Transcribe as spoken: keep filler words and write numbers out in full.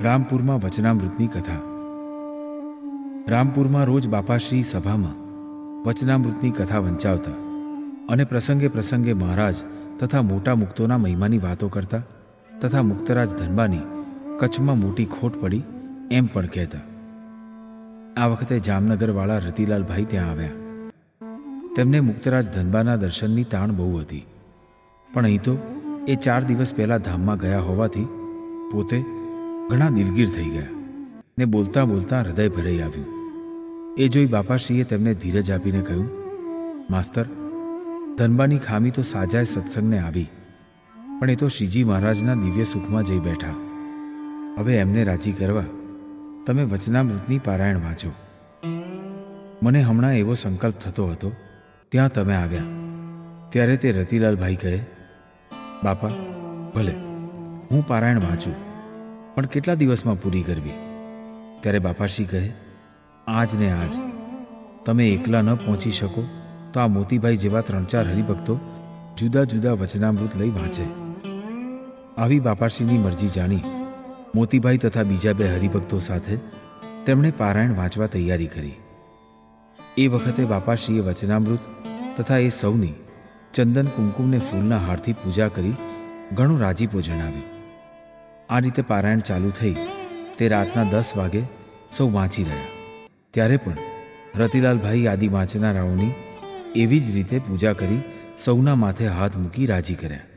રામપુરમાં વચનામૃતની કથા. રામપુરમાં રોજ બાપાશ્રી સભામાં વચનામૃતની કથા વંચાવતા અને પ્રસંગે પ્રસંગે મહારાજ તથા મોટા મુક્તોના મહિમાની વાતો કરતા તથા મુક્તરાજ ધનબાની કચ્છમાં મોટી ખોટ પડી એમ પણ કહેતા. આ વખતે જામનગરવાળા રતિલાલભાઈ ત્યાં આવ્યા. તેમને મુક્તરાજ ધનબાના દર્શનની તાણ બહુ હતી, પણ અહીં તો એ ચાર દિવસ પહેલા ધામમાં ગયા હોવાથી પોતે ઘણા દિલગીર થઈ ગયા ને બોલતા બોલતા હૃદય ભરાઈ આવ્યું. એ જોઈ બાપાશ્રીએ તેમને ધીરજ આપીને કહ્યું, માસ્તર, ધનબાની ખામી તો સાજાય સત્સંગને આવી, પણ એ તો શ્રીજી મહારાજના દિવ્ય સુખમાં જઈ બેઠા. હવે એમને રાજી કરવા તમે વચનામૃતની પારાયણ વાંચો. મને હમણાં એવો સંકલ્પ થતો હતો, ત્યાં તમે આવ્યા ત્યારે તે રતિલાલભાઈ કહે, બાપા ભલે, હું પારાયણ વાંચું, પણ કેટલા દિવસમાં પૂરી કરવી? ત્યારે બાપાશ્રી કહે, આજ ને આજ. તમે એકલા ન પહોંચી શકો તો આ મોતીભાઈ જેવા ત્રણ ચાર હરિભક્તો જુદા જુદા વચનામૃત લઈ વાંચે. આવી બાપાશ્રીની મરજી જાણી મોતીભાઈ તથા બીજા બે હરિભક્તો સાથે તેમણે પારાયણ વાંચવા તૈયારી કરી. એ વખતે બાપાશ્રીએ વચનામૃત તથા એ સૌની ચંદન કુમકુમને ફૂલના હારથી પૂજા કરી ઘણું રાજીપો જણાવ્યું. આ રીતે પારાયણ ચાલુ થઈ તે રાતના દસ વાગે સૌ વાંચી રહ્યા. ત્યારે પણ રતિલાલભાઈ આદિ વાંચનારાઓની એવી જ રીતે પૂજા કરી સૌના માથે હાથ મૂકી રાજી કર્યા.